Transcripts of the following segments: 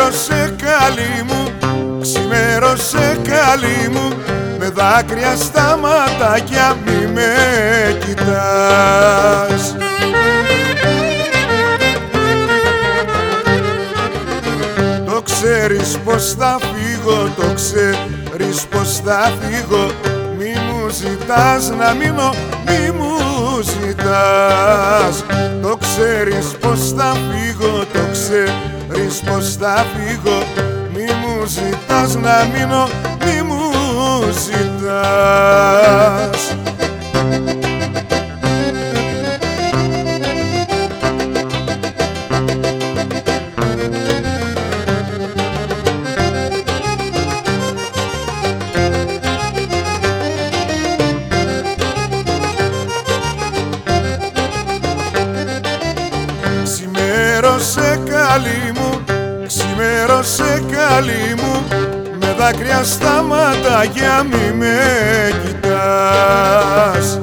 Ξημέρωσε καλή μου, ξημέρωσε καλή μου, με δάκρυα στα ματάκια μη με κοιτάς. Το ξέρεις πως θα φύγω, το ξέρεις πως θα φύγω, μη μου ζητάς να μείνω, μη μου ζητάς. Το ξέρεις πως θα φύγω, το ξέρεις πως θα φύγω, μη μου ζητάς να μείνω, μη μου ζητάς. Ξημέρωσε καλή μου, ξημέρωσε καλή μου, με δάκρυα στα ματάκια μη με κοιτάς.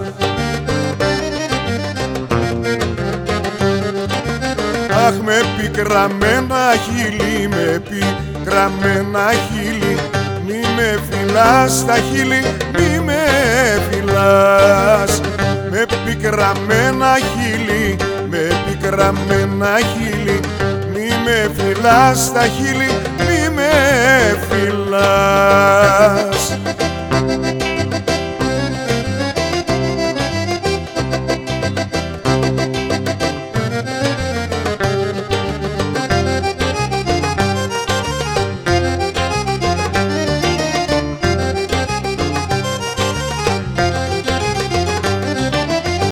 Αχ, με πικραμένα χείλη, με πικραμένα χείλη, μη με φυλάς στα χείλη, μη με φυλάς. Με πικραμένα χείλη, με πικραμένα χείλη, μη με φυλάς στα χείλη, μη με φυλάς.